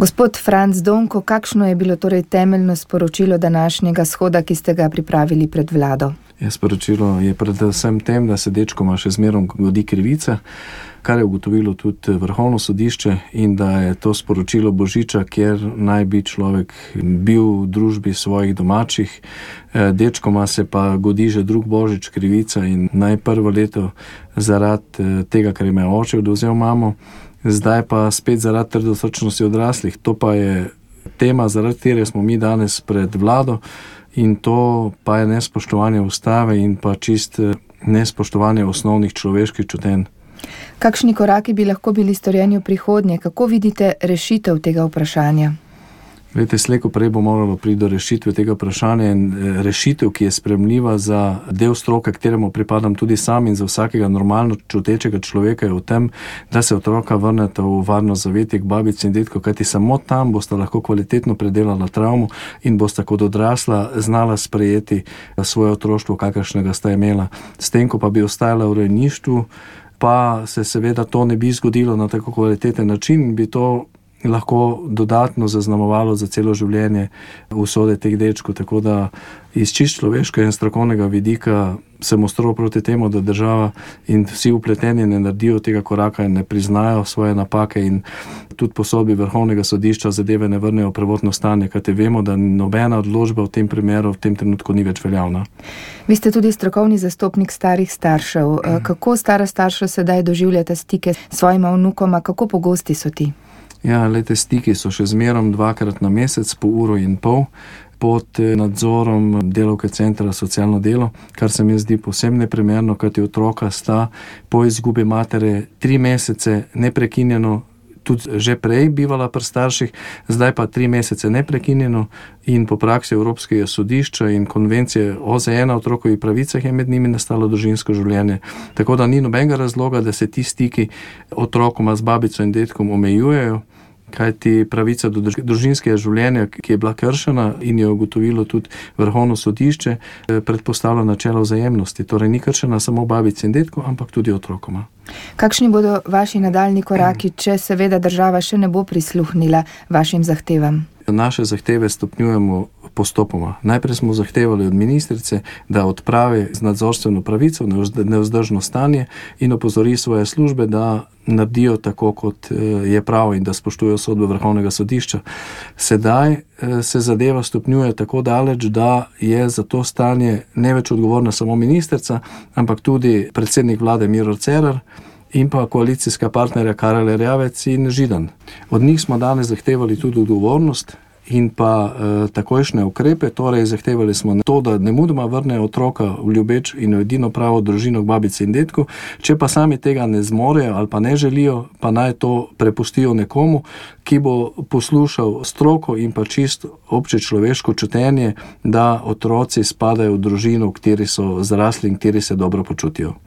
Gospod Franc Donko, kakšno je bilo torej temeljno sporočilo današnjega shoda, ki ste ga pripravili pred vlado? Sporočilo je predvsem tem, da se dečkoma še zmerom godi krivica, kar je ugotovilo tudi Vrhovno sodišče, in da je to sporočilo Božiča, kjer naj bi človek bil v družbi svojih domačih. Dečkoma se pa godi že drug Božič krivica in naj prvo leto zaradi tega, ker ima oče odvzel mamo, zdaj pa spet zaradi trdosrčnosti odraslih. To pa je tema, zaradi katere smo mi danes pred vlado, in to pa je nespoštovanje ustave in pa čist nespoštovanje osnovnih človeških čutenj. Kakšni koraki bi lahko bili storjeni v prihodnje? Kako vidite rešitev tega vprašanja? Glejte, slej ko prej bo moralo priti do rešitve tega vprašanja, in rešitev, ki je sprejemljiva za del stroke, kateremu pripadam tudi sam, in za vsakega normalno čutečega človeka, je v tem, da se otroka vrneta v varno zavetje k babici in detku, kajti samo tam bosta lahko kvalitetno predelala travmo in bosta kot odrasla znala sprejeti svoje otroštvo, kakršnega sta imela. S tem, ko pa bi ostajala v rejništvu, pa se seveda to ne bi zgodilo na tako kvaliteten način, bi to lahko dodatno zaznamovalo za celo življenje usode teh dečkov. Tako da iz čist človeškega in strokovnega vidika sem ostro proti temu, da država in vsi vpleteni ne naredijo tega koraka in ne priznajo svoje napake in tudi po sodbi Vrhovnega sodišča zadeve ne vrnejo v prvotno stanje, kajti vemo, da nobena odločba v tem primeru v tem trenutku ni več veljavna. Vi ste tudi strokovni zastopnik starih staršev. Kako stara starša sedaj doživljate stike s svojima vnukoma, kako pogosti so ti? Lejte, stiki so še zmerom 2-krat na mesec, po 1,5 ure, pod nadzorom delavke centra socialno delo, kar se mi zdi povsem neprimerno, kajti otroka sta po izgubi matere 3 mesece neprekinjeno, tudi že prej bivala pri starših, zdaj pa 3 mesece neprekinjeno, in po praksi Evropskega sodišča in konvencije OZN o otrokovih pravicah je med njimi nastalo družinsko življenje. Tako da ni nobenega razloga, da se ti stiki otrokoma z babico in detkom omejujejo, kajti pravica do družinskega življenja, ki je bila kršena in je ugotovilo tudi Vrhovno sodišče, predpostavlja načelo vzajemnosti. Torej ni kršena samo babici in detku, ampak tudi otrokoma. Kakšni bodo vaši nadaljnji koraki, če seveda država še ne bo prisluhnila vašim zahtevam? Naše zahteve stopnjujemo postopoma. Najprej smo zahtevali od ministrice, da odpravi z nadzorstveno pravico nevzdržno stanje in opozori svoje službe, da naredijo tako, kot je prav, in da spoštujejo sodbe Vrhovnega sodišča. Sedaj se zadeva stopnjuje tako daleč, da je za to stanje ne več odgovorna samo ministrica, ampak tudi predsednik vlade Miro Cerar in pa koalicijska partnerja Karel Erjavec in Židan. Od njih smo danes zahtevali tudi odgovornost in pa takojšnje ukrepe, torej zahtevali smo to, da nemudoma vrnejo otroka v ljubeč in v edino pravo družino k babici in detku. Če pa sami tega ne zmorejo ali pa ne želijo, pa naj to prepustijo nekomu, ki bo poslušal stroko in pa čisto obče človeško čutenje, da otroci spadajo v družino, v kateri so zrasli in v kateri se dobro počutijo.